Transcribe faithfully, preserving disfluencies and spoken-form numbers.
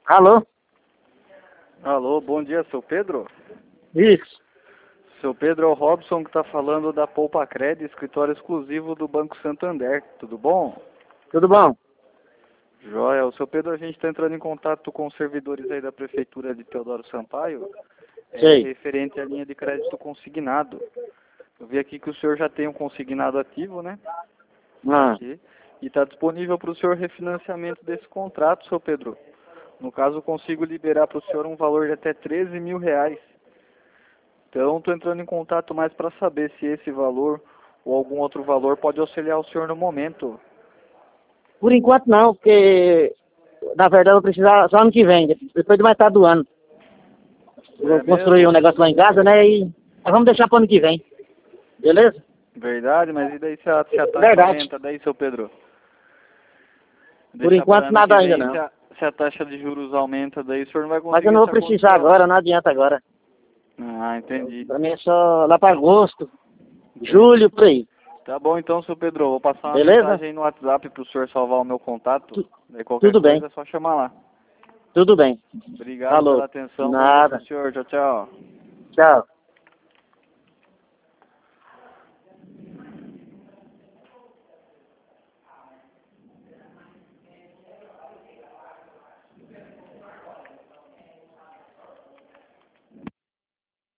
Alô? Alô, bom dia, seu Pedro? Isso. Seu Pedro é o Robson que está falando da Poupa Cred, escritório exclusivo do Banco Santander. Tudo bom? Tudo bom? Joia. O seu Pedro, a gente está entrando em contato com os servidores aí da Prefeitura de Teodoro Sampaio, é, Sei. referente à linha de crédito consignado. Eu vi aqui que o senhor já tem um consignado ativo, né? Ah. Aqui. E está disponível para o senhor refinanciamento desse contrato, seu Pedro. No caso, eu consigo liberar para o senhor um valor de até treze mil reais. Então, estou entrando em contato mais para saber se esse valor ou algum outro valor pode auxiliar o senhor no momento. Por enquanto não, porque na verdade eu vou precisar só ano que vem, depois de metade do ano. Eu vou É construir mesmo? um negócio lá em casa, né? E mas vamos deixar para ano que vem. Beleza? Verdade, mas e daí se a, se a taxa Verdade. aumenta, daí, seu Pedro? Por Deixar enquanto para ano que nada ainda vem, não. se a, se a taxa de juros aumenta, daí o senhor não vai Mas eu conseguir não vou se precisar acontecer. agora, não adianta agora. Ah, entendi. Pra mim é só lá para agosto, julho, por aí. Tá bom então, seu Pedro, eu vou passar uma Beleza? mensagem aí no WhatsApp para o senhor salvar o meu contato. Tu- Daí qualquer tudo bem. coisa é só chamar lá. Tudo bem. Obrigado pela Falou. atenção, bom dia pro Nada. senhor, tchau, tchau. Tchau.